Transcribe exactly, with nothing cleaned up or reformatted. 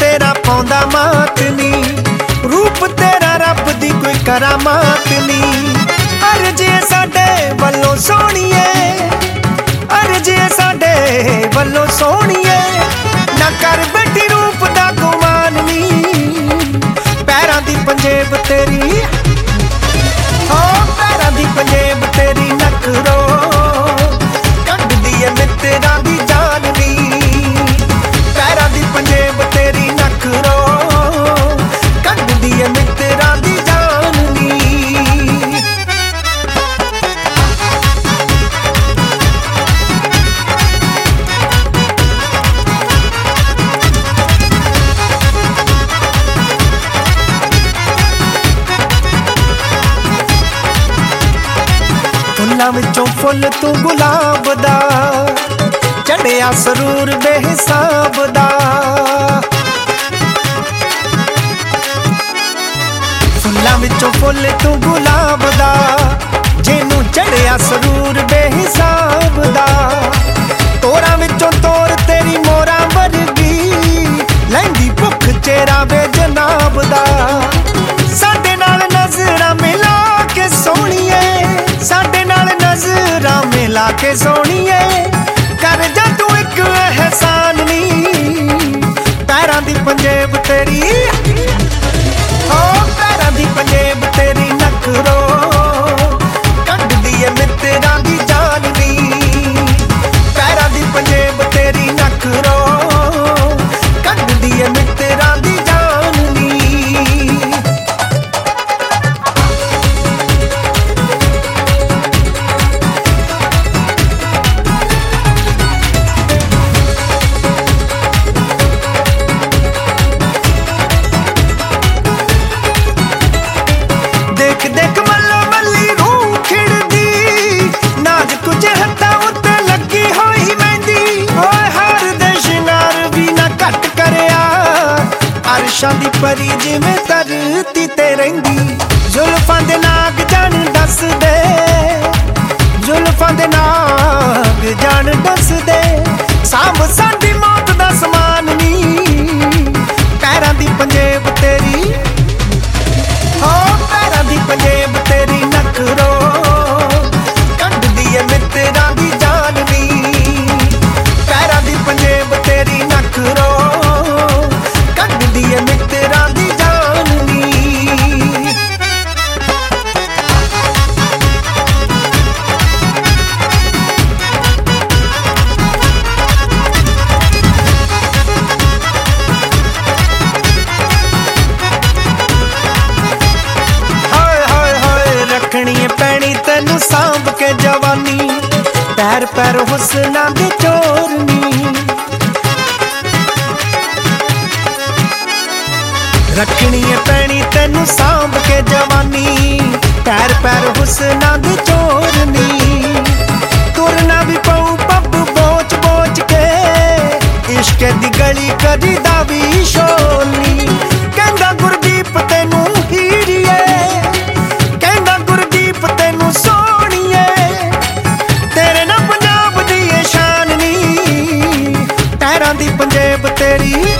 तेरा पौंदा मात नी, रूप तेरा रब दी कोई करामात नी। अर्जे साडे वल्लों सोहणीए, अर्जे साडे वल्लों सोहणीए, ना कर बैठी रूप दा गुमान नी। पैरां दी पंजेब तेरी, हो पैरां दी पंजेब तेरी नखरो कढदी ऐ मित्तरां दी जान नी। पैरां दी पंजेब तेरी नखरो कढदी ऐ मित्तरां दी जान नी। फुल्लां विचों फुल तू गुलाब दा, चढ़िया सरूर बेहिसाब दा। फुल्लां विचों फुल तू गुलाब दा, जिन्नू चढ़िया सरूर बेहिसाब दा। तोरां विचों तोर तेरी मोरां वर्गी, लैंदी भुख चेहरा वे जनाब दा। साडे नाल नज़रां मिला के सोहणीए, साडे नाल नज़रां मिला के सोहणीए, कर जा तू एक एहसान नी। पैरां दी पंजेब तेरी, हो पैरां दी पंजेब तेरी नखरो कढदी ऐ मित्तरां दी जान नी। पैरां दी पंजेब तेरी नखरो कढदी ऐ मित्तरां दी जान नी। देख देख मल्लो मल्ली रूह खिड़दी, नाज कुछ हत्था उत्ते लगी होई मेहंदी। ओए हार दे शिंगार भी ना घट करिया, अरशां दी परी जिवें धरती ते रहिंदी। जुल्फां दे नाग जान दस दे, जुल्फां दे नाग जान दस दे, सांभ साडी मौत दा समान नी। पैरां दी पंजेब तेरी, हो पैरां दी पंजेब तेरी नखरो कढदी ऐ मित्तरां दी जान नी। पैरां दी पंजेब तेरी नखरो कढदी ऐ मित्तरां दी जान नी। रखनी पैनी तेनू सांभ के जवानी, पैर पैर हुस्ना दे चोरनी। रखनी पैनी तेनू सांभ के जवानी, पैर पैर हुस्ना दे चोरनी। तुरना भी पऊ पब बोच बोच के, इश्क दी गली कदी दा भी शोलनी। कहंदा गुरदीप तेनू हीरिए, कहंदा गुरदीप तेनू सोहणीए, तेरे ना पंजाब दी शान नी। पैरां दी पंजेब तेरी,